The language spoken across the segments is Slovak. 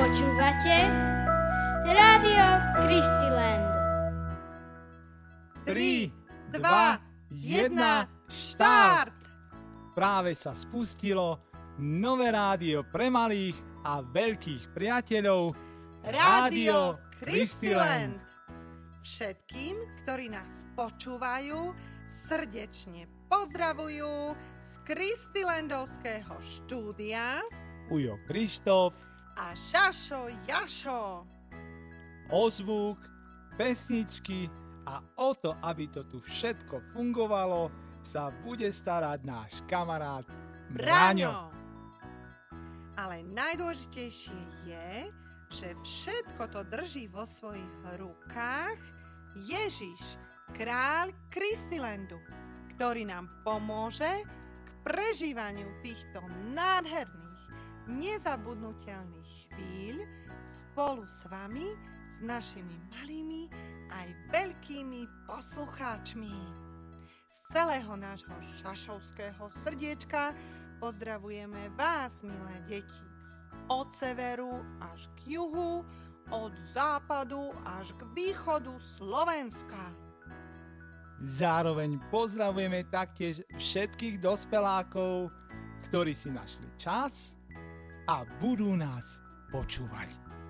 Počúvate Rádio Kristiland. 3, 2, 1, štart! Práve sa spustilo nové rádio pre malých a veľkých priateľov Rádio Kristiland. Všetkým, ktorí nás počúvajú, srdečne pozdravujú z Kristilandovského štúdia Ujo Krištof a Šašo Jašo. o zvuk, pesničky a o to, aby to tu všetko fungovalo, sa bude starať náš kamarát Braňo. Ale najdôležitejšie je, že všetko to drží vo svojich rukách Ježiš, kráľ Kristilandu, ktorý nám pomôže k prežívaniu týchto nádherných, nezabudnutelných chvíľ spolu s vami, s našimi malými aj veľkými poslucháčmi. Z celého nášho šašovského srdiečka pozdravujeme vás, milé deti. Od severu až k juhu, od západu až k východu Slovenska. Zároveň pozdravujeme taktiež všetkých dospelákov, ktorí si našli čas a budú nás počúvať.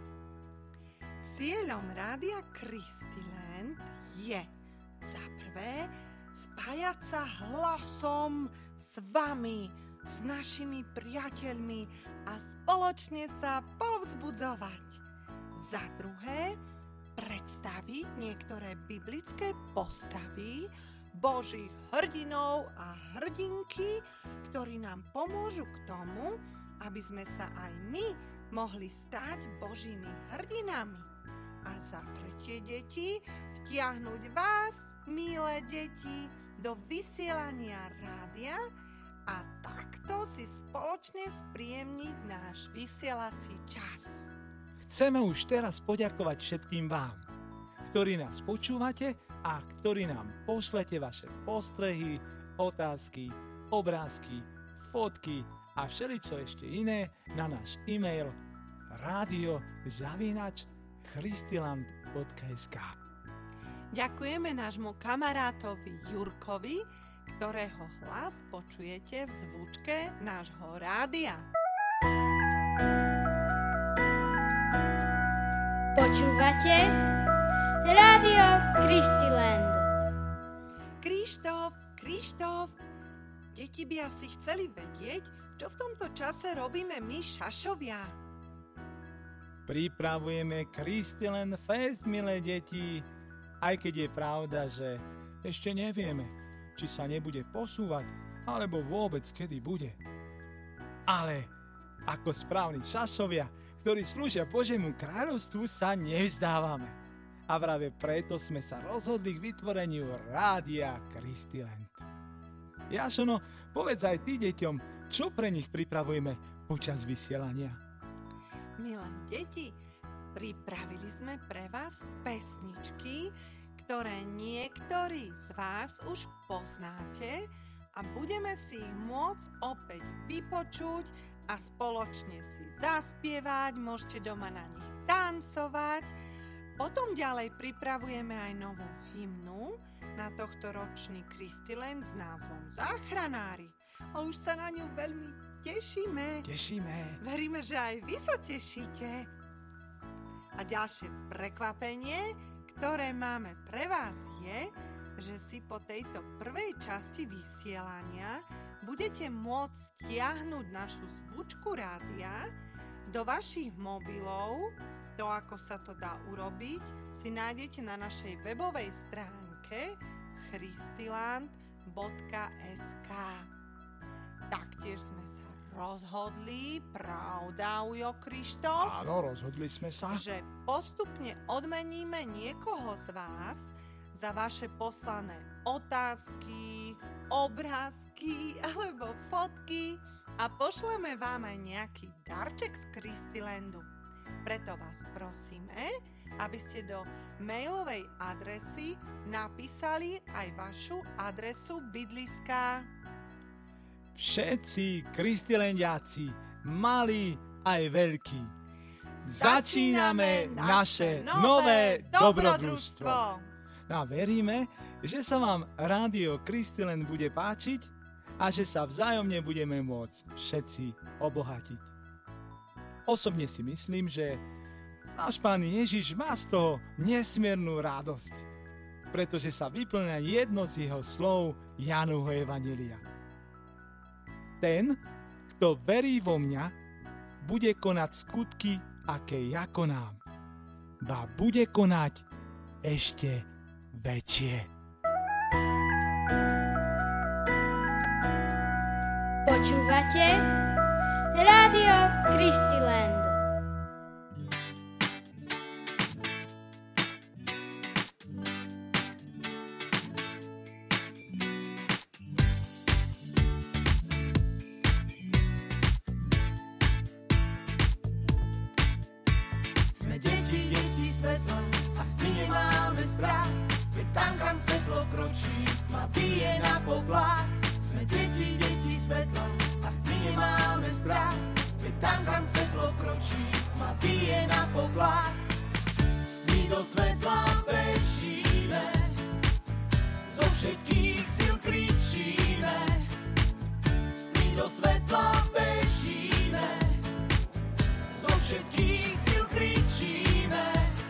Cieľom Rádia Kristiland je za prvé spájať sa hlasom s vami, s našimi priateľmi a spoločne sa povzbudzovať. Za druhé predstaviť niektoré biblické postavy, Božích hrdinov a hrdinky, ktorí nám pomôžu k tomu, aby sme sa aj my mohli stať Božími hrdinami. A za tretie, deti, vtiahnuť vás, milé deti, do vysielania rádia a takto si spoločne spríjemniť náš vysielací čas. Chceme už teraz poďakovať všetkým vám, ktorí nás počúvate a ktorí nám pošlete vaše postrehy, otázky, obrázky, fotky a všeličo ešte iné na náš e-mail radio@kristiland.sk. Ďakujeme nášmu kamarátovi Jurkovi, ktorého hlas počujete v zvučke nášho rádia. Počúvate Rádio Kristiland. Krištof, deti by asi chceli vedieť, čo v tomto čase robíme my, šašovia. Pripravujeme Kristiland Fest, milé deti, aj keď je pravda, že ešte nevieme, či sa nebude posúvať, alebo vôbec kedy bude. Ale ako správni šašovia, ktorí slúžia Božiemu kráľovstvu, sa nevzdávame. A práve preto sme sa rozhodli k vytvoreniu Rádia Kristiland. Jašono, povedz aj ty deťom, čo pre nich pripravujeme počas vysielania. Milé deti, pripravili sme pre vás pesničky, ktoré niektorí z vás už poznáte a budeme si ich môcť opäť vypočuť a spoločne si zaspievať, môžete doma na nich tancovať. Potom ďalej pripravujeme aj novú hymnu na tohto ročný Kristiland s názvom Záchranári. A už sa na ňu veľmi tešíme. Veríme, že aj vy sa tešíte. A ďalšie prekvapenie, ktoré máme pre vás je, že si po tejto prvej časti vysielania budete môcť stiahnuť našu zvučku rádia do vašich mobilov. To, ako sa to dá urobiť, si nájdete na našej webovej stránke kristiland.sk. Taktiež sme sa rozhodli, pravda, Ujo Krištof? Áno, rozhodli sme sa. Že postupne odmeníme niekoho z vás za vaše poslané otázky, obrázky alebo fotky a pošleme vám aj nejaký darček z Kristilandu. Preto vás prosíme, aby ste do mailovej adresy napísali aj vašu adresu bydliska. Všetci kristilandiaci, malí aj veľkí, Začíname naše nové dobrodružstvo. A veríme, že sa vám Rádio Kristilen bude páčiť a že sa vzájomne budeme môcť všetci obohatiť. Osobne si myslím, že náš Pán Ježiš má z toho nesmiernu radosť, pretože sa vyplňa jedno z jeho slov Jánovho evanjelia. Ten, kto verí vo mňa, bude konať skutky, aké ja konám, ba bude konať ešte väčšie. Počúvate Rádio Kristilen. Sme deti svetla a s tým nemáme strach, veď tam, kam svetlo vkročí, tma bije na poplach. Sme deti svetla a s tým nemáme strach, veď tam, kam svetlo vkročí, tma bije na poplach. S tým do svetla bežíme, zo všetkých síl kričíme. S tým do svetla bežíme, zo všetkých síl kričíme.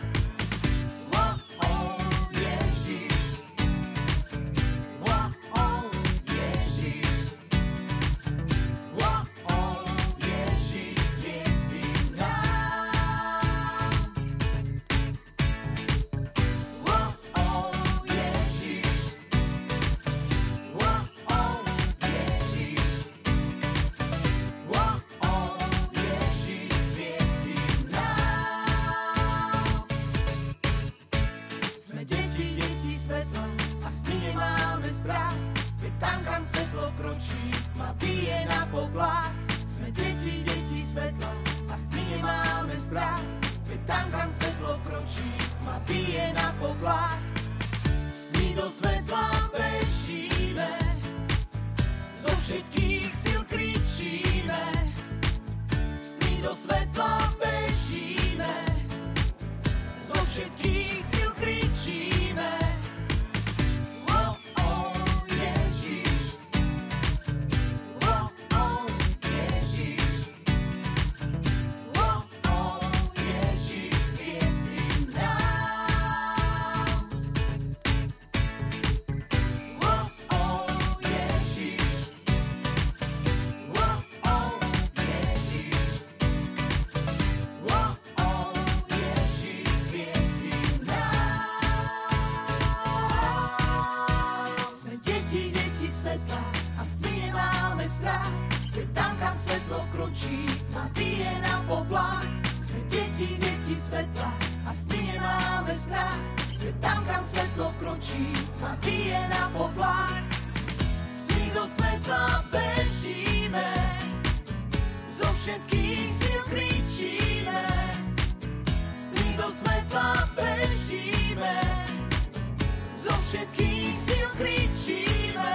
Sme deti svetla a s tým nemáme strach, veď tam, kam svetlo vkročí, tma bije na poplach. S tým do svetla bežíme, zo všetkých síl kričíme. S tým do svetla bežíme, zo všetkých síl kričíme. A s tým nemáme strach, veď tam, kam svetlo vkročí, tma bije na poplach. Sme deti svetla a s tým nemáme strach, veď tam, kam svetlo vkročí, tma bije na poplach. S tým do svetla bežíme, zo všetkých síl kričíme. S tým do svetla bežíme, zo všetkých síl kričíme.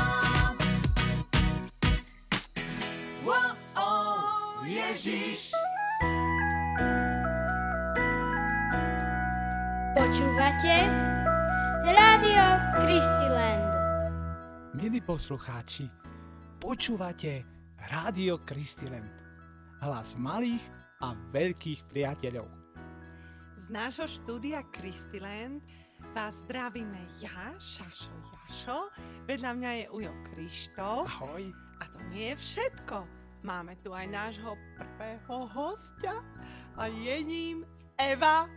Ježiš. Počúvate Rádio Kristiland. Milí poslucháči, počúvate Rádio Kristiland. Hlas malých a veľkých priateľov. Z nášho štúdia Kristiland vás zdravíme ja, Šašo Jašo, vedľa mňa je Ujo Krištof. Ahoj. A to nie je všetko. Máme tu aj nášho prvého hostia a je ním Eva,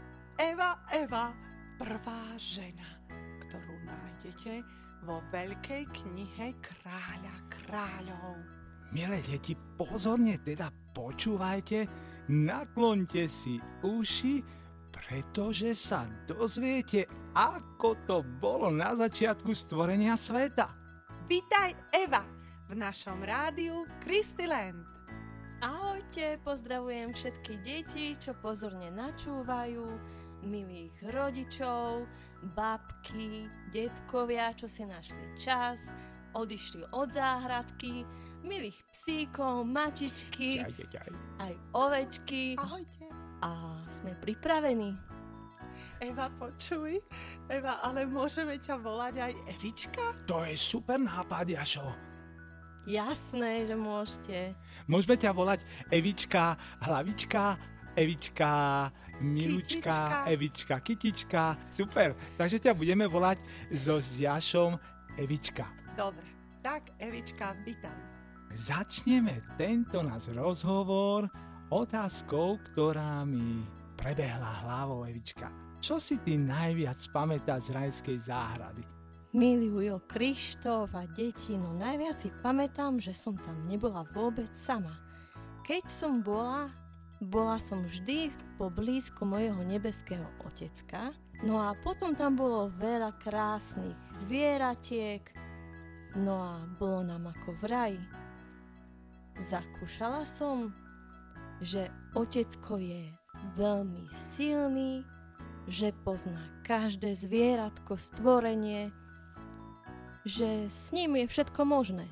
prvá žena, ktorú nájdete vo veľkej knihe Kráľa kráľov. Milé deti, pozorne teda počúvajte, nakloňte si uši, pretože sa dozviete, ako to bolo na začiatku stvorenia sveta. Vítaj, Eva, v našom rádiu Kristiland. Ahojte, pozdravujem všetky deti, čo pozorne načúvajú, milých rodičov, babky, detkovia, čo si našli čas, odišli od záhradky, milých psíkov, mačičky, aj ovečky. Ahojte. A sme pripravení. Eva, počuj. Eva, ale môžeme ťa volať aj Evička? To je super nápad, Jašo. Jasné, že môžete. Môžeme ťa volať Evička, Hlavička, Evička, Milučka, Kytička. Evička, Kytička. Super, takže ťa budeme volať so Jašom Evička. Dobre, tak Evička, vítaj. Začneme tento náš rozhovor otázkou, ktorá mi prebehla hlavou, Evička. Čo si ty najviac pamätáš z rajskej záhrady? Milý Ujo Krištof a deti, no najviac si pamätám, že som tam nebola vôbec sama. Keď som bola som vždy poblízku mojho nebeského otecka. No a potom tam bolo veľa krásnych zvieratiek. No a bolo nám ako v raji. Zakúšala som, že otecko je veľmi silný, že pozná každé zvieratko, stvorenie, že s ním je všetko možné.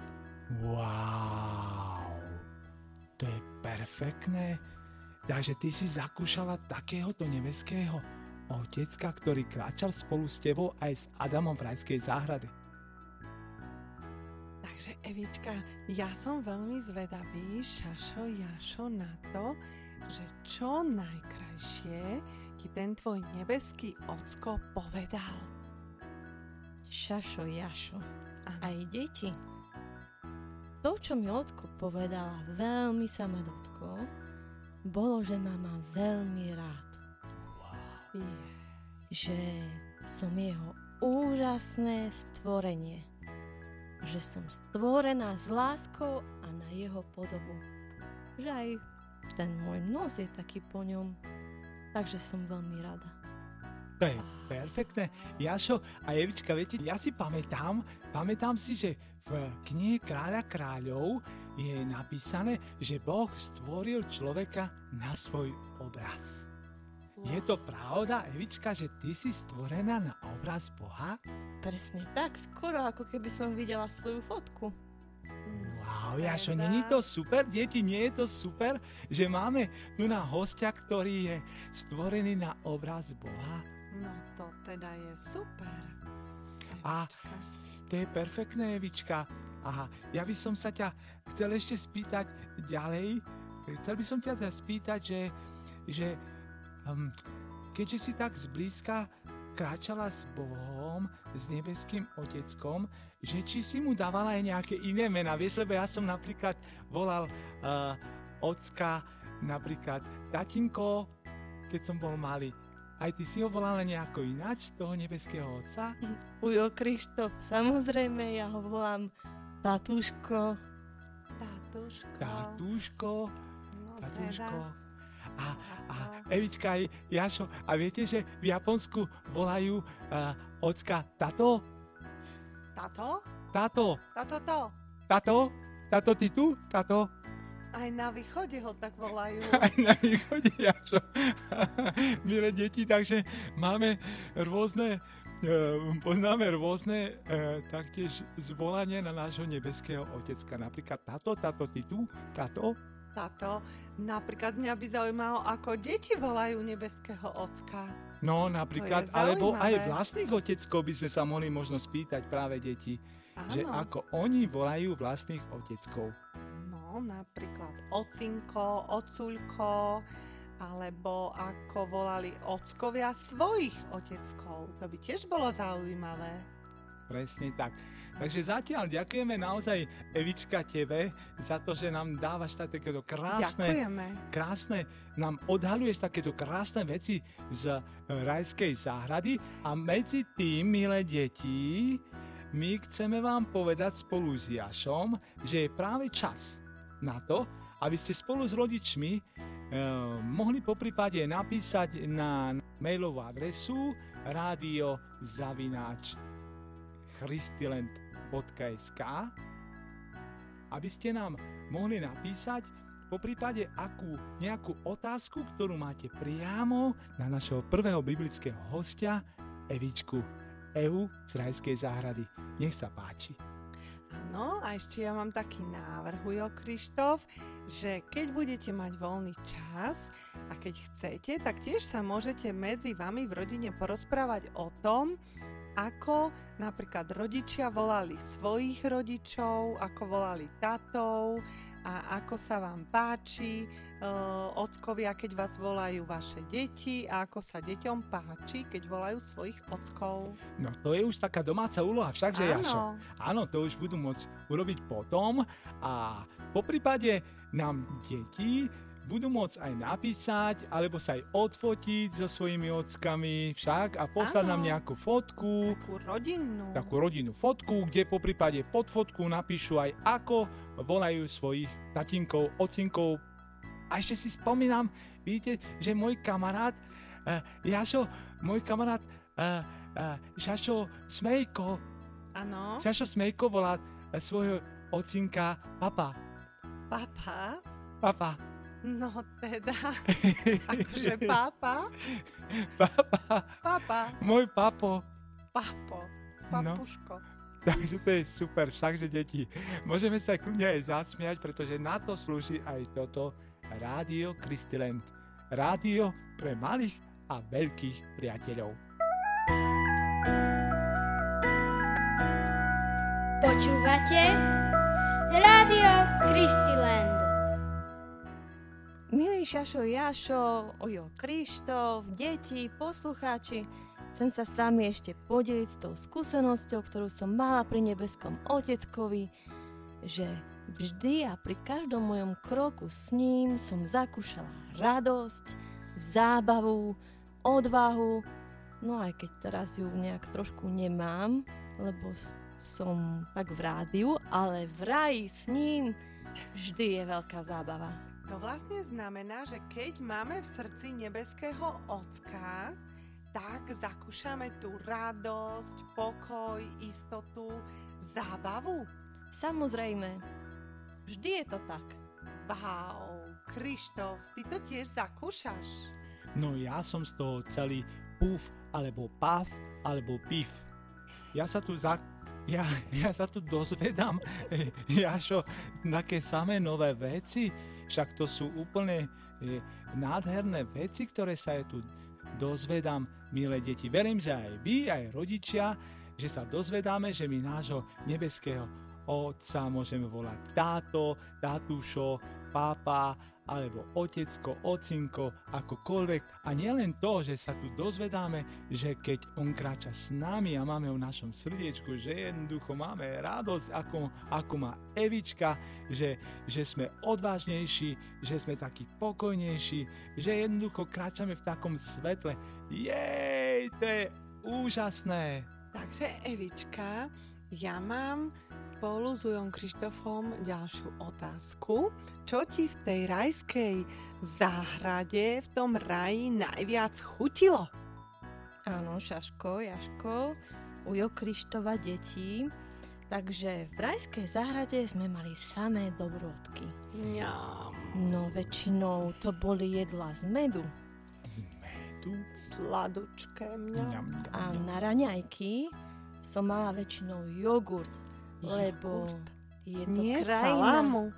Wow, to je perfektné. Takže ty si zakúšala takéhoto nebeského otecka, ktorý kráčal spolu s tebou aj s Adamom v rajskej záhrade. Takže Evička, ja som veľmi zvedavý, Šašo Jašo, na to, že čo najkrajšie ti ten tvoj nebeský ocko povedal. Šašo Jašo, Áno. aj deti. To, čo mi ocko povedala, veľmi sa ma dotklo, bolo, že ma má veľmi rád. Že som jeho úžasné stvorenie. Že som stvorená s láskou a na jeho podobu. Že aj ten môj nos je taký po ňom. Takže som veľmi rada. To je perfektné. Jašo a Evička, viete, ja si pamätám si, že v knihe Kráľa kráľov je napísané, že Boh stvoril človeka na svoj obraz. Je to pravda, Evička, že ty si stvorená na obraz Boha? Presne tak, skoro ako keby som videla svoju fotku. Wow, Jašo, není to super, deti, nie je to super, že máme tu na hostia, ktorý je stvorený na obraz Boha? No to teda je super. A to je perfektné, Evička. Aha, ja by som sa ťa chcel ešte spýtať ďalej. Chcel by som ťa spýtať, že keďže si tak zblízka kráčala s Bohom, s nebeským oteckom, že či si mu dávala aj nejaké iné mená. Vieš, lebo ja som napríklad volal ocka, napríklad tatinko, keď som bol malý. Aj ty si ho volala nejako ináč, toho nebeského otca? Ujo Krištof, samozrejme, ja ho volám Tatúško. Tatúško. No Tatúško. teda. A Evička aj Jašo, a viete, že v Japonsku volajú ocka tato? Tato? Tato. Tato to. Tato? Tato, ty tu? Tato? Aj na východe ho tak volajú. Aj na východe, Jašo. Milé deti, takže máme rôzne, poznáme rôzne taktiež zvolanie na nášho nebeského otecka. Napríklad tato, ty tu? Tato? Táto, napríklad mňa by zaujímalo, ako deti volajú nebeského ocka. No napríklad, To je alebo aj zaujímavé. vlastných oteckov by sme sa mohli možno spýtať práve deti, že Áno. ako oni volajú vlastných oteckov. No, napríklad ocinko, ocuľko, alebo ako volali ockovia svojich oteckov. To by tiež bolo zaujímavé. Presne tak. Takže zatiaľ ďakujeme naozaj, Evička, tebe za to, že nám dávaš takéto krásne, nám odhaľuješ takéto krásne veci z rajskej záhrady a medzi tým, milé deti, my chceme vám povedať spolu s Jašom, že je práve čas na to, aby ste spolu s rodičmi mohli poprípade napísať na mailovú adresu radio@christiland.sk, aby ste nám mohli napísať poprípade nejakú otázku, ktorú máte priamo na našeho prvého biblického hostia, Evu z Rajskej záhrady. Nech sa páči. Áno, a ešte ja mám taký návrh, Ujo Krištof, že keď budete mať voľný čas a keď chcete, tak tiež sa môžete medzi vami v rodine porozprávať o tom, ako napríklad rodičia volali svojich rodičov, ako volali tatov a ako sa vám páči ockovia, keď vás volajú vaše deti a ako sa deťom páči, keď volajú svojich ockov. No to je už taká domáca úloha, všakže Áno. Jašo. Áno, to už budú môcť urobiť potom a poprípade nám deti budú môcť aj napísať, alebo sa aj odfotiť so svojimi ockami však a poslať Áno. nám nejakú fotku, takú rodinnú fotku, kde poprípade pod fotku napíšu aj ako volajú svojich tatinkov, ocinkov. A ešte si spomínam, vidíte, že môj kamarát Šašo Smejko, Áno. Šašo Smejko volá svojho ocinka Papa. Papa? No teda, akože pápa? Papa. Môj papo. Papuško. Takže to je super, všakže deti. Môžeme sa kľudne aj zasmiať, pretože na to slúži aj toto Rádio Christiland. Rádio pre malých a veľkých priateľov. Počúvate Rádio Christiland. Milí Šašo, Jašo, Ujo Krištof, deti, poslucháči, chcem sa s vami ešte podeliť s tou skúsenosťou, ktorú som mala pri nebeskom Oteckovi, že vždy a pri každom mojom kroku s ním som zakúšala radosť, zábavu, odvahu, no aj keď teraz ju nejak trošku nemám, lebo som tak v rádiu, ale v raji s ním vždy je veľká zábava. To vlastne znamená, že keď máme v srdci nebeského Ocka, tak zakúšame tú radosť, pokoj, istotu, zábavu. Samozrejme, vždy je to tak. Wow, Krištof, ty to tiež zakúšaš? No ja som z toho celý puf, alebo pav, alebo pif. Ja sa tu dozvedám, Jašo, také samé nové veci, však to sú úplne nádherné veci, ktoré sa tu dozvedám, milé deti. Verím, že aj vy, aj rodičia, že sa dozvedáme, že my nášho nebeského Otca môžeme volať táto, tatúšo, pápa, alebo otecko, ocinko, akokoľvek. A nielen to, že sa tu dozvedáme, že keď on kráča s nami a máme ho v našom srdiečku, že jednoducho máme radosť, ako má Evička, že sme odvážnejší, že sme takí pokojnejší, že jednoducho kráčame v takom svetle. Jej, to je úžasné. Takže Evička, ja mám spolu s Ujom Krištofom ďalšiu otázku. Čo ti v tej rajskej záhrade, v tom raji najviac chutilo? Áno, Šaško, Jaško, Ujo Krištova, deti. Takže v rajskej záhrade sme mali samé dobrodky. Mňam. No väčšinou to boli jedlá z medu. Z medu? Sladučké mňam. A na raňajky som mala väčšinou jogurt, lebo je to Nie krajina. salámu.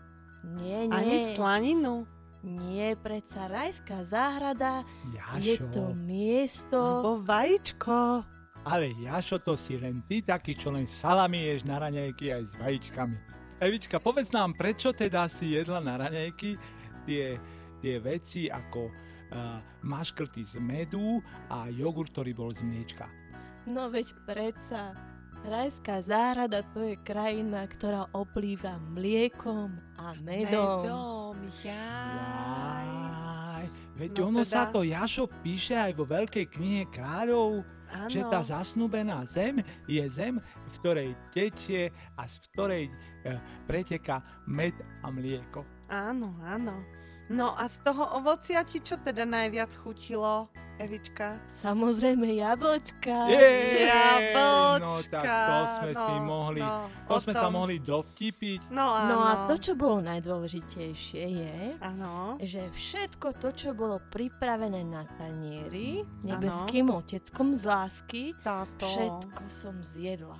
Nie, Ani slaninu? Nie, predsa rajská záhrada je Jašo. to miesto... Alebo vajíčko? Ale Jašo, to si len ty taký, čo len salami ješ na raňajky aj s vajíčkami. Evička, povedz nám, prečo teda si jedla na raňajky tie veci ako maškrty z medu a jogurt, ktorý bol z mliečka. No veď predsa, rajská záhrada to je krajina, ktorá oplýva mliekom a medom. Jaj. Veď No ono teda- sa to, Jašo, píše aj vo Veľkej knihe kráľov, Áno. že tá zasnúbená zem je zem, v ktorej tečie a z ktorej preteká med a mlieko. Áno, áno. No a z toho ovocia ti čo teda najviac chutilo, Evička? Samozrejme jablčka. Jablčka. No tak to sme si mohli, to sme sa mohli dovtipiť. No áno. No a to, čo bolo najdôležitejšie je, Áno. že všetko to, čo bolo pripravené na tanieri nebeským oteckom z lásky, Táto. všetko som zjedla.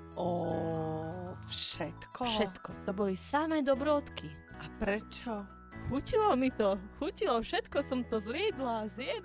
Všetko? Všetko. To boli samé dobrodky. A prečo? Chutilo mi to. Chutilo. Všetko som to zjedla.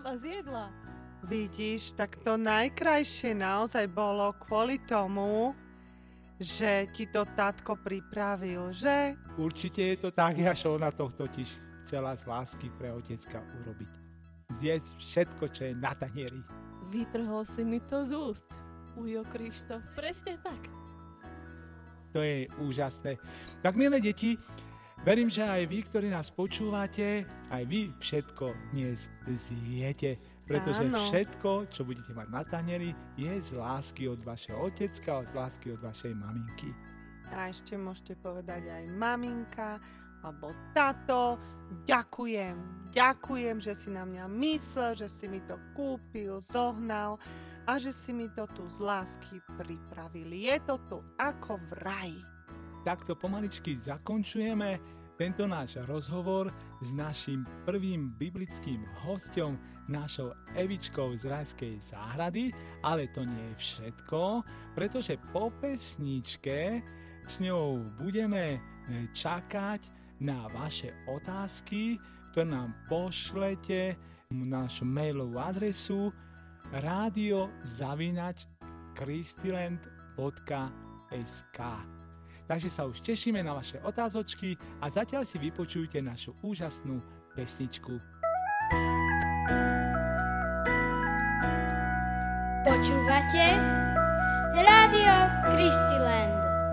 Vidíš, tak to najkrajšie naozaj bolo kvôli tomu, že ti to tátko pripravil, že? Určite je to tak, Jašo, ona to totiž chcela z lásky pre otecka urobiť. Zjesť všetko, čo je na tanieri. Vytrhol si mi to z úst. Ujo Krištof. Presne tak. To je úžasné. Tak, milé deti, verím, že aj vy, ktorí nás počúvate, aj vy všetko dnes zjete, pretože Áno. všetko, čo budete mať na tanieri, je z lásky od vašeho otecka a z lásky od vašej maminky. A ešte môžete povedať aj maminka, alebo tato, ďakujem, že si na mňa myslel, že si mi to kúpil, zohnal a že si mi to tu z lásky pripravili. Je to tu ako v raji. Takto pomaličky zakončujeme tento náš rozhovor s našim prvým biblickým hosťom, našou Evičkou z Rajskej záhrady, ale to nie je všetko, pretože po pesničke s ňou budeme čakať na vaše otázky, ktoré nám pošlete na našu mailovú adresu radio@christiland.sk. Takže sa už tešíme na vaše otázočky a zatiaľ si vypočujte našu úžasnú pesničku. Počúvate Rádio Christiland.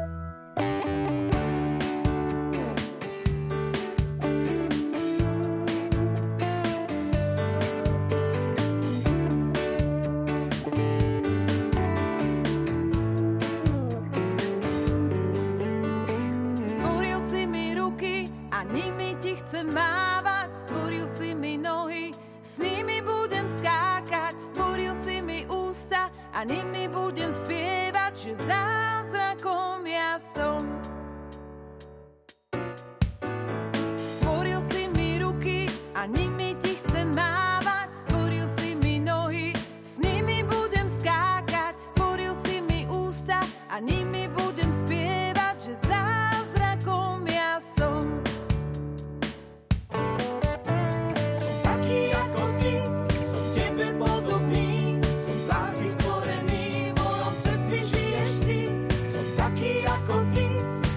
Stvoril si mi ruky a nimi ti chcem mávať. Stvoril si mi nohy, s nimi budem skákať. Stvoril si mi ústa a nimi budem spievať, že zázrakom ja som. Stvoril si mi ruky a nimi ti chcem mávať. Stvoril si mi nohy, s nimi budem skákať. Stvoril si mi ústa a nimi budem spievať, že zázrakom ja som. Som taký ako ty, som tebe podobný, som z lásky stvorený, v mojom srdci žiješ ty. Som taký ako ty,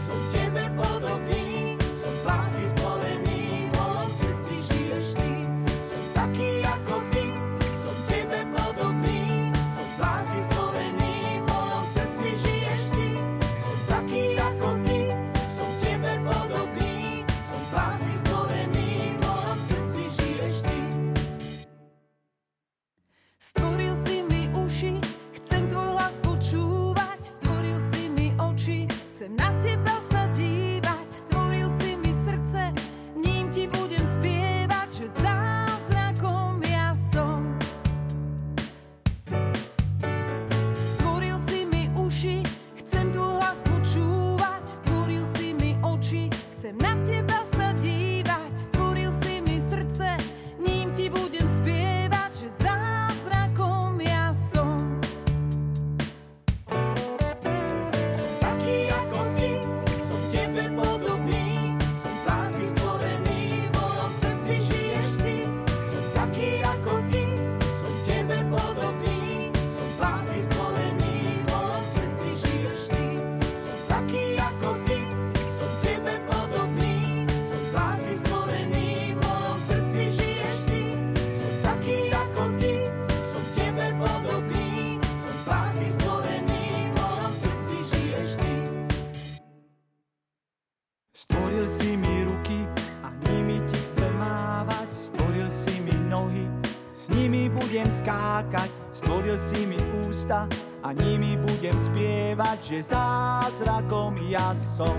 Stvoril si mi ruky a nimi ti chcem mávať. Stvoril si mi nohy, s nimi budem skákať. Stvoril si mi ústa a nimi budem spievať, že zázrakom ja som.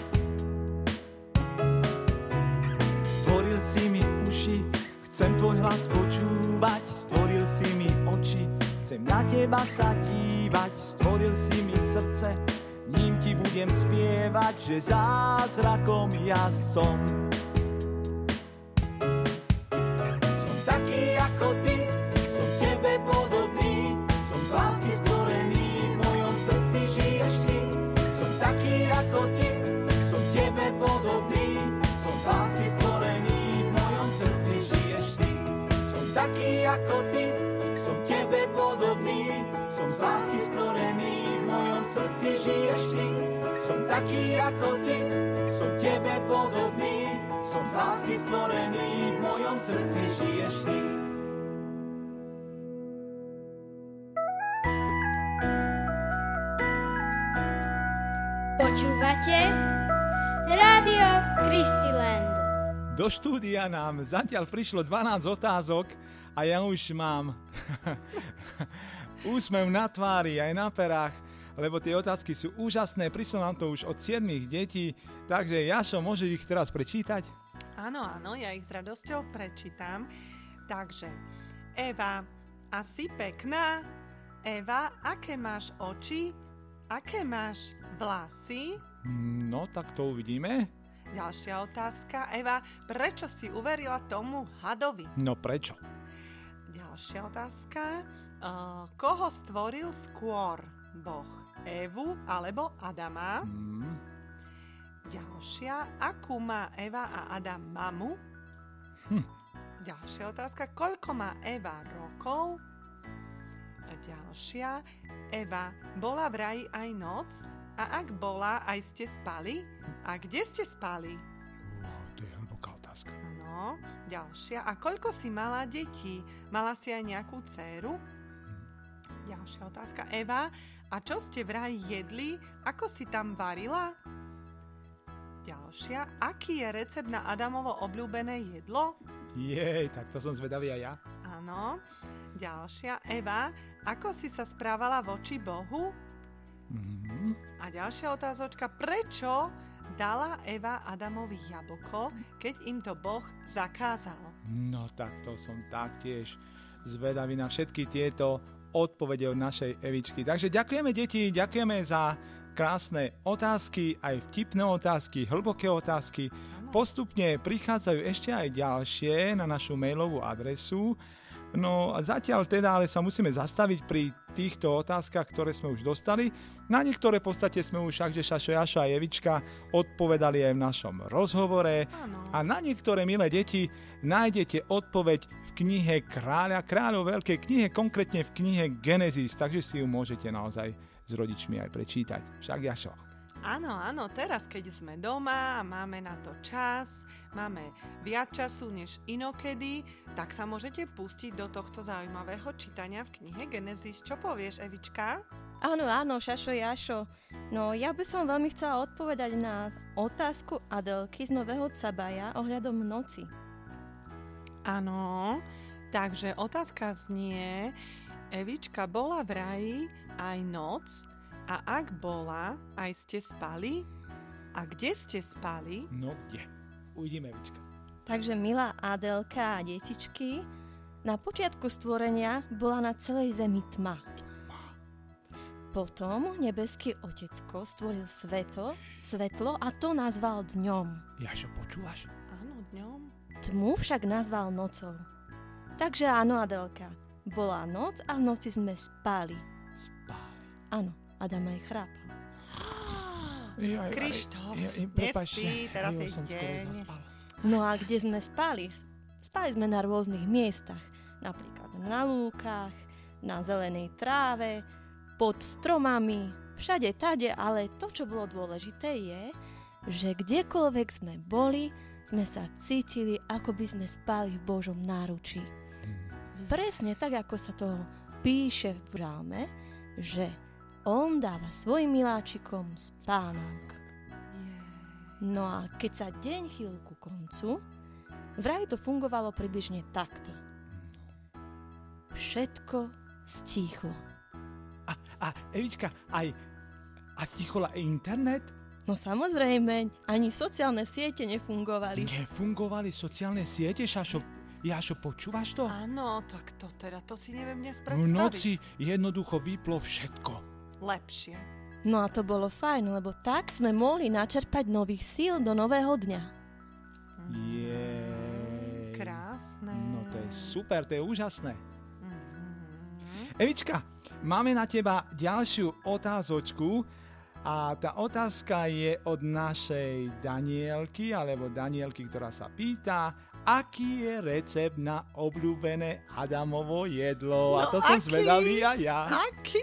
Stvoril si mi uši, chcem tvoj hlas počúvať. Stvoril si mi oči, chcem na teba sa dívať. Stvoril si mi srdce, ním ti budem spievať, že zázrakom ja som. Som taký ako ty, som tebe podobný, som z lásky stvorený, v mojom srdci žiješ ty. Som taký ako ty, som tebe podobný, som z lásky stvorený, v mojom srdci žiješ ty. Som taký ako ty, som tebe podobný, som z lásky stvorený, v mojom srdci žiješ ty. Som taký ako ty, som tebe podobný, som z lásky stvorený, v mojom srdci žiješ ty. Počúvate Rádio Kristiland. Do štúdia nám zatiaľ prišlo 12 otázok a ja už mám úsmev na tvári aj na perách, lebo tie otázky sú úžasné. Prišlo nám to už od 7 detí, takže Jašo, môžeš ich teraz prečítať? Áno, ja ich s radosťou prečítam. Takže, Eva, asi pekná. Eva, aké máš oči? Aké máš vlasy? No, tak to uvidíme. Ďalšia otázka. Eva, prečo si uverila tomu hadovi? No prečo? Ďalšia otázka. Koho stvoril skôr? Boh Evu alebo Adama? Ďalšia. Akú má Eva a Adam mamu? Ďalšia otázka. Koľko má Eva rokov? A ďalšia. Eva, bola v raji aj noc? A ak bola, aj ste spali? A kde ste spali? To je hlboká otázka. No, ďalšia. A koľko si mala detí? Mala si aj nejakú dcéru? Ďalšia otázka. Eva, a čo ste v raji jedli? Ako si tam varila? Ďalšia. Aký je recept na Adamovo obľúbené jedlo? Jej, tak to som zvedavý aj ja. Áno. Ďalšia. Eva, ako si sa správala voči Bohu? A ďalšia otázočka. Prečo dala Eva Adamovi jablko, keď im to Boh zakázal? No tak to som taktiež zvedavý na všetky tieto odpovede od našej Evičky. Takže ďakujeme deti, ďakujeme za krásne otázky, aj vtipné otázky, hlboké otázky. Postupne prichádzajú ešte aj ďalšie na našu mailovú adresu. No a zatiaľ teda ale sa musíme zastaviť pri týchto otázkach, ktoré sme už dostali. Na niektoré v podstate sme už, akže Šašo, Jaša a Evička odpovedali aj v našom rozhovore. A na niektoré, milé deti, nájdete odpoveď v knihe Kráľov veľkej knihe, konkrétne v knihe Genesis, takže si ju môžete naozaj s rodičmi aj prečítať. Však Jašo. Áno, teraz keď sme doma a máme na to čas, máme viac času než inokedy, tak sa môžete pustiť do tohto zaujímavého čítania v knihe Genesis. Čo povieš, Evička? Áno, Šašo, Jašo. No, ja by som veľmi chcela odpovedať na otázku Adelky z Nového Cabaja ohľadom noci. Áno, takže otázka znie, Evička, bola v raji aj noc? A ak bola, aj ste spali? A kde ste spali? No kde? Uvidíme, Evička. Takže milá Adelka a detičky, na počiatku stvorenia bola na celej zemi tma. Potom nebeský Otecko stvoril svetlo a to nazval dňom. Jašo, počúvaš? Áno, dňom. Tmu však nazval nocou. Takže áno, Adelka, bola noc a v noci sme spali. Áno. Adam aj chrápal. Krištof, nespí, teraz je deň. No a kde sme spali? Spali sme na rôznych miestach. Napríklad na lúkach, na zelenej tráve, pod stromami, všade tade, ale to, čo bolo dôležité je, že kdekoľvek sme boli, sme sa cítili, ako by sme spali v Božom náručí. Presne tak, ako sa to píše v Žalme, že on dáva svojim miláčikom spánok. No a keď sa deň chýlil ku koncu, vraj to fungovalo približne takto. Všetko stíchlo. A Evička, a stichol aj internet? No samozrejme, ani sociálne siete nefungovali. Nefungovali sociálne siete, Jašo, počúvaš to? Áno, tak to teda, to si neviem dnes V predstaviť. noci jednoducho vyplo všetko. Lepšie. No a to bolo fajn, lebo tak sme mohli načerpať nových síl do nového dňa. Jej. Krásne. No to je super, to je úžasné. Mhm. Evička, máme na teba ďalšiu otázočku a tá otázka je od našej Danielky, ktorá sa pýta, aký je recept na obľúbené Adamovo jedlo. A to som zvedavý aj ja. Aký?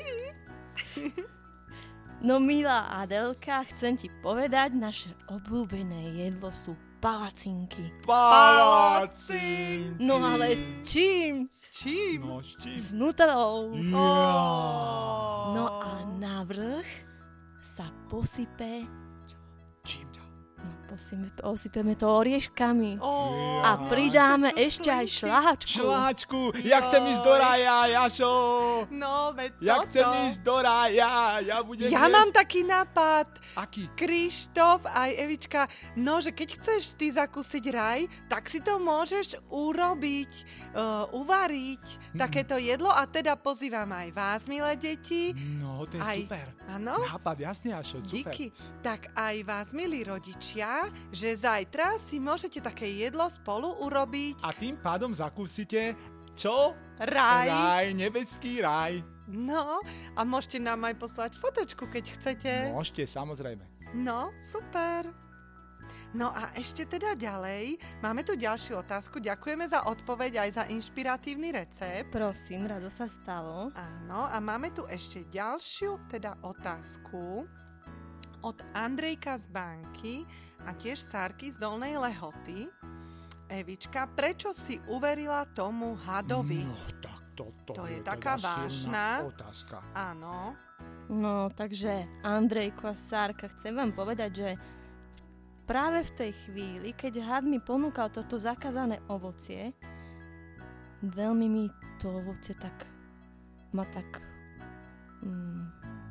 No milá Adelka, chcem ti povedať, naše obľúbené jedlo sú palacinky. Palacinky. No ale s čím? S čím? No s čím? S nutelou. Ja. No a navrch sa posype, Čím to? posypeme to orieškami. Ó, A pridáme čo ešte aj slinky. šláčku. Šláčku, ja chcem ísť do raja, Jašo. No, veď Ja toto. chcem ísť do raja, ja budem Ja jesť. mám taký nápad. Aký? Krištof, aj Evička, no, že keď chceš ty zakúsiť raj, tak si to môžeš urobiť, uvariť, takéto jedlo a teda pozývam aj vás, milé deti. No, to je Aj- super. Áno? Nápad, jasne, Jašo, super. Díky. Tak aj vás, milí rodičia, že zajtra si môžete také jedlo spolu urobiť. A tým pádom zakúsite, čo? Raj. Raj, nebeský raj. No, a môžete nám aj poslať fotečku, keď chcete. Môžete, samozrejme. No, super. No a ešte teda ďalej, máme tu ďalšiu otázku. Ďakujeme za odpoveď aj za inšpiratívny recept. Prosím, rado sa stalo. Áno, a máme tu ešte ďalšiu teda otázku od Andrejka z banky a tiež Sárky z Dolnej Lehoty. Evička, prečo si uverila tomu hadovi? No, tak to je teda taká silná vážna. otázka. Áno. No, takže Andrejko a Sárka, chcem vám povedať, že práve v tej chvíli, keď had mi ponúkal toto zakázané ovocie, veľmi mi to ovocie ma tak Mm.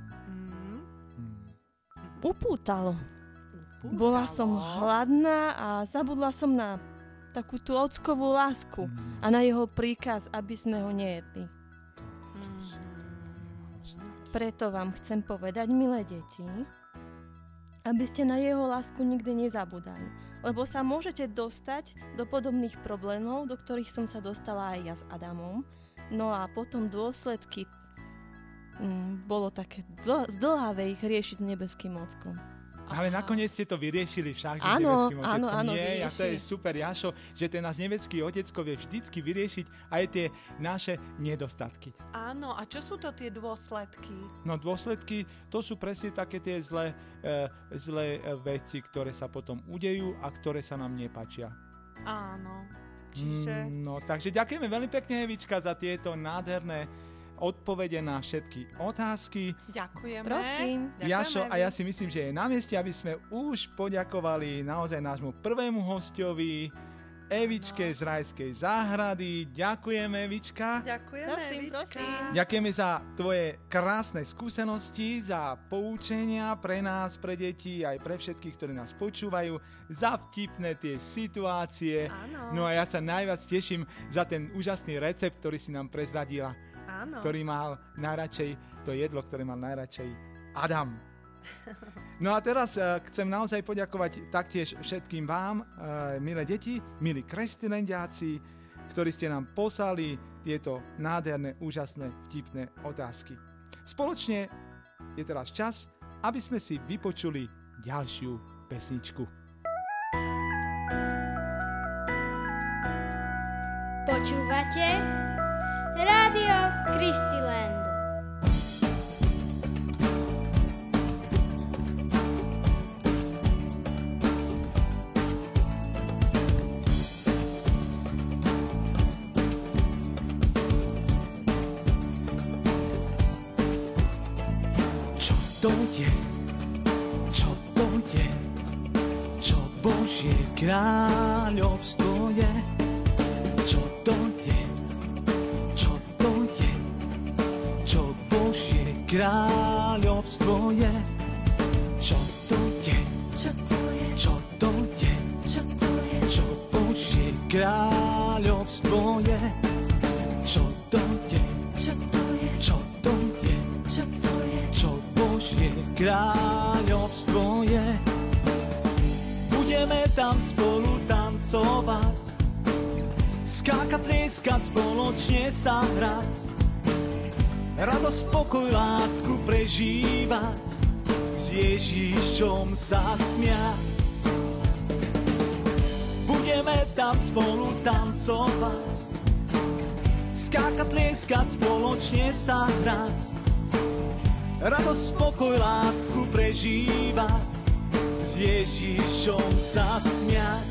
upútalo. Bola som hladná a zabudla som na takú tú ockovú lásku a na jeho príkaz, aby sme ho nejedli. Preto vám chcem povedať, milé deti, aby ste na jeho lásku nikdy nezabudali. Lebo sa môžete dostať do podobných problémov, do ktorých som sa dostala aj ja s Adamom. No a potom dôsledky bolo také zdĺhavé ich riešiť s nebeským ockom. Ale nakoniec ste to vyriešili však, že Áno, s nebeským áno, oteckom. áno, Nie, a to je vyriešili. super, Jašo, že ten náš nebeský otecko vie vždycky vyriešiť aj tie naše nedostatky. Áno, a čo sú to tie dôsledky? No dôsledky, to sú presne také tie zlé veci, ktoré sa potom udejú a ktoré sa nám nepáčia. Áno. Čiže... No, takže ďakujeme veľmi pekne, Evička, za tieto nádherné odpovede na všetky otázky. Ďakujeme. Prosím. Ďakujeme, Jašo, a ja Evi. si myslím, že je na mieste, aby sme už poďakovali naozaj nášmu prvému hostovi, Evičke z Rajskej záhrady. Ďakujeme, Evička. Ďakujeme, Prosím, Evička. prosím. Ďakujeme za tvoje krásne skúsenosti, za poučenia pre nás, pre deti, aj pre všetkých, ktorí nás počúvajú, za vtipné tie situácie. Áno. No a ja sa najviac teším za ten úžasný recept, ktorý si nám prezradila, Áno. ktorý mal najradšej, to jedlo, ktoré mal najradšej Adam. No a teraz chcem naozaj poďakovať taktiež všetkým vám, milé deti, milí kresťandiaci, ktorí ste nám poslali tieto nádherné, úžasné, vtipné otázky. Spoločne je teraz čas, aby sme si vypočuli ďalšiu pesničku. Počúvate Rádio Kristiland. Čo to je? Čo to je? Božie kráľovstvo je? Čo to je? Čo to je? Čo Božie kráľovstvo je? Čo to je? Čo to je? Čo to je? Čo to je? Čo Božie kráľovstvo je? Čo to je? Čo to je? Čo to je? Čo to je? Čo Božie kráľovstvo je? Budeme tam spolu tancovať, skákať, tlieskať, spoločne sa hrať, radosť, pokoj, lásku prežívať, s Ježišom sa smiať. Budeme tam spolu tancovať, skákať, tlieskať, spoločne sa hrať, radosť, pokoj, lásku prežívať, s Ježišom sa smiať.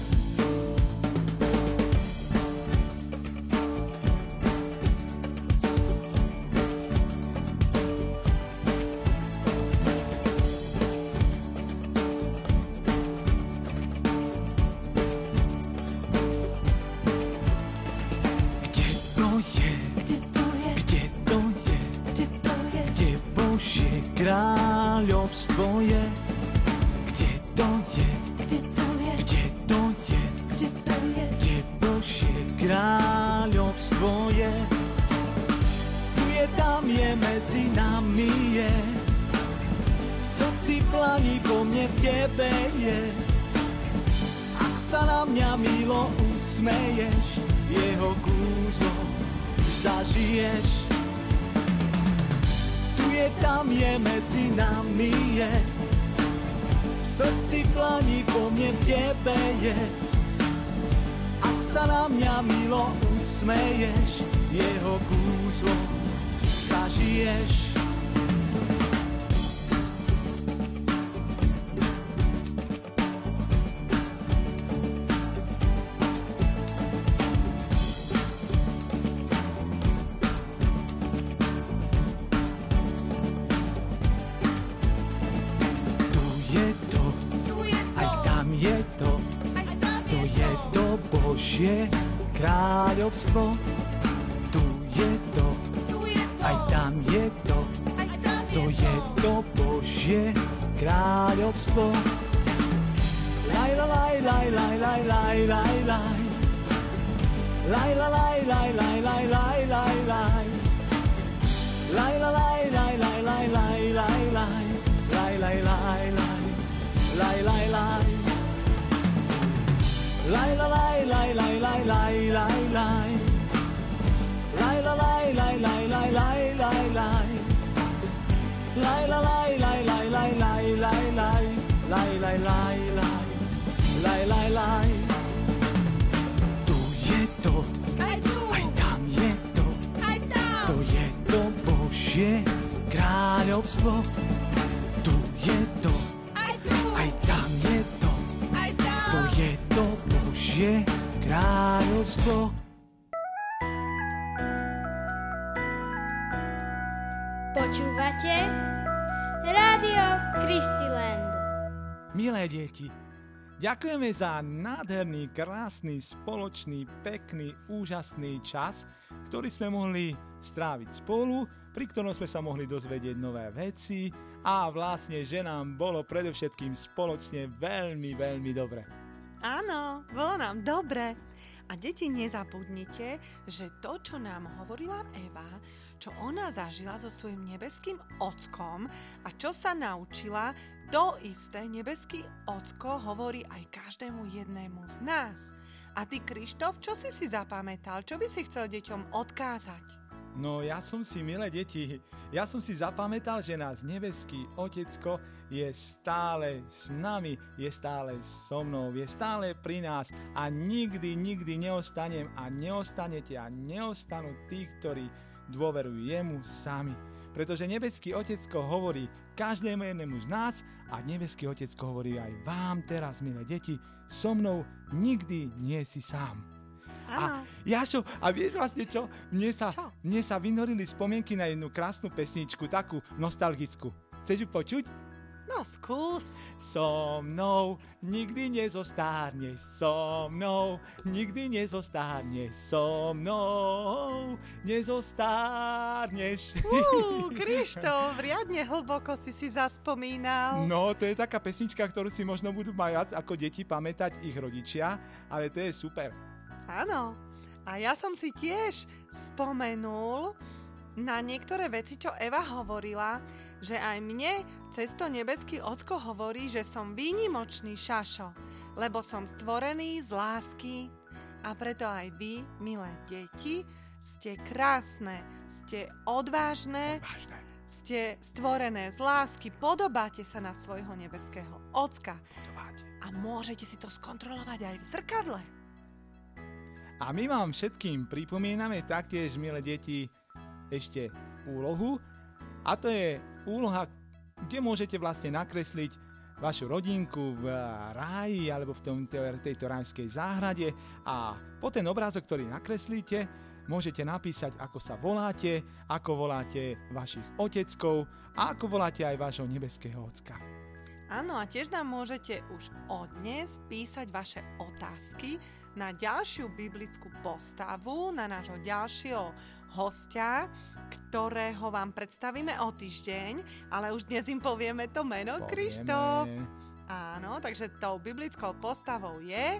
Kráľovstvo je, kde to je, Kde to je? kde to je, Kde to je? kde Božie kráľovstvo je. Tu je, tam je, medzi nami je, v srdci plani po mne, v tebe je. Ak sa na mňa milo usmeješ, jeho kúzlo zažiješ. Tam je, medzi nami je, v srdci planí po mne, v tebe je. Ak sa na mňa milo usmeješ, jeho kúzlo zažiješ. Božie kráľovstvo, tu je to, aj tam je to, to je to Božie kráľovstvo. Laj, la, laj, laj, laj, laj, laj, laj, laj. Laj, la, laj, laj, laj, laj, laj, laj, laj. Laj, la, laj, laj, laj, laj, laj, laj, laj. Laj, laj, laj, laj. Laj, laj, laj. Laj, la, laj, laj, laj, laj, laj, laj, laj. Laj, la, laj, laj, laj, laj, laj, laj, laj. Laj, la, laj, laj, laj, laj, laj, laj, laj. Laj, laj, laj, laj. Laj, laj, laj. Tu je to, Aj tu! aj tam je to, Aj tam! to je to Božie kráľovstvo. Tu je to, Aj tu! aj tam je to, Aj tam! to je to Božie kráľovstvo. Počúvate Rádio Kristiland. Milé deti, ďakujeme za nádherný, krásny, spoločný, pekný, úžasný čas, ktorý sme mohli stráviť spolu, pri ktorom sme sa mohli dozvedieť nové veci a vlastne, že nám bolo predovšetkým spoločne veľmi, veľmi dobre. Áno, bolo nám dobre. A deti, nezabudnite, že to, čo nám hovorila Eva, čo ona zažila so svojím nebeským ockom a čo sa naučila, to isté nebeský ocko hovorí aj každému jednému z nás. A ty, Krištof, čo si zapamätal? Čo by si chcel deťom odkázať? No ja som si, milé deti, zapamätal, že nás nebeský Otecko je stále s nami, je stále so mnou, je stále pri nás a nikdy, nikdy neostanem a neostanete a neostanú tí, ktorí dôverujú jemu sami. Pretože nebeský Otecko hovorí každému jednému z nás a nebeský Otecko hovorí aj vám teraz, milé deti, so mnou nikdy nie si sám. Áno. A Jašo, a vieš vlastne čo? Mne sa vynorili spomienky na jednu krásnu pesničku, takú nostalgickú. Chceš ju počuť? No skús. So mnou nikdy nezostárneš, so mnou nikdy nezostárneš, so mnou nezostárneš. Krištof, riadne hlboko si zaspomínal. No, to je taká pesnička, ktorú si možno budú mať viac ako deti pamätať ich rodičia, ale to je super. Áno, a ja som si tiež spomenul na niektoré veci, čo Eva hovorila, že aj mne cez to nebeský Ocko hovorí, že som výnimočný šašo, lebo som stvorený z lásky a preto aj vy, milé deti, ste krásne, ste odvážne, ste stvorené z lásky, podobáte sa na svojho nebeského Ocka a môžete si to skontrolovať aj v zrkadle. A my vám všetkým pripomíname taktiež, milé deti, ešte úlohu, a to je úloha, kde môžete vlastne nakresliť vašu rodinku v ráji alebo v tejto rajskej záhrade a po ten obrázok, ktorý nakreslíte, môžete napísať, ako sa voláte, ako voláte vašich oteckov a ako voláte aj vášho nebeského Ocka. Áno, a tiež nám môžete už od dnes písať vaše otázky na ďalšiu biblickú postavu, na nášho ďalšieho hostia, ktorého vám predstavíme o týždeň, ale už dnes im povieme to meno, Krištof. Áno, takže tou biblickou postavou je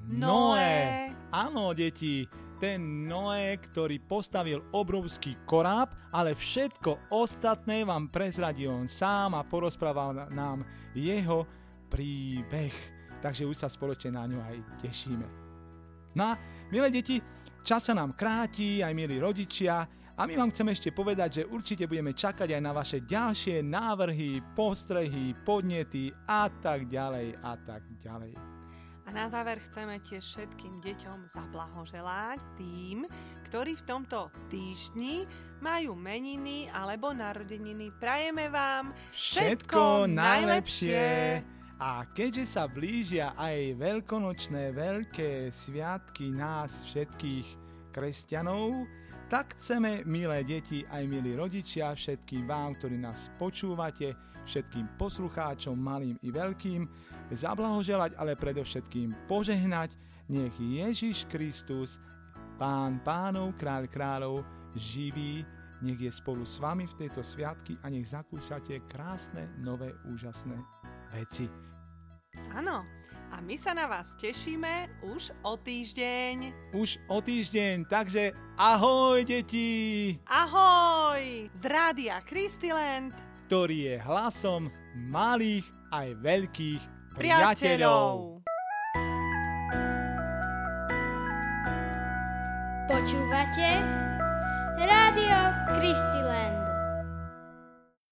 Noé. Áno, deti, ten Noé, ktorý postavil obrovský koráb, ale všetko ostatné vám prezradí on sám a porozprával nám jeho príbeh. Takže už sa spoločne na ňu aj tešíme. No a, milé deti, čas sa nám kráti, aj milí rodičia, a my vám chceme ešte povedať, že určite budeme čakať aj na vaše ďalšie návrhy, postrehy, podnety a tak ďalej a tak ďalej. A na záver chceme tiež všetkým deťom zablahoželať tým, ktorí v tomto týždni majú meniny alebo narodeniny. Prajeme vám všetko najlepšie. A keďže sa blížia aj veľkonočné veľké sviatky nás všetkých kresťanov, tak chceme, milé deti, aj milí rodičia, všetkým vám, ktorí nás počúvate, všetkým poslucháčom, malým i veľkým, zablahoželať, ale predovšetkým požehnať, nech Ježiš Kristus, Pán pánov, Kráľ kráľov, živý, nech je spolu s vami v tejto sviatky a nech zakúšate krásne, nové, úžasné veci. Áno, a my sa na vás tešíme už o týždeň. Už o týždeň, takže ahoj, deti! Ahoj! Z Rádia Christiland, ktorý je hlasom malých aj veľkých priateľov. Počúvate Rádio Christiland.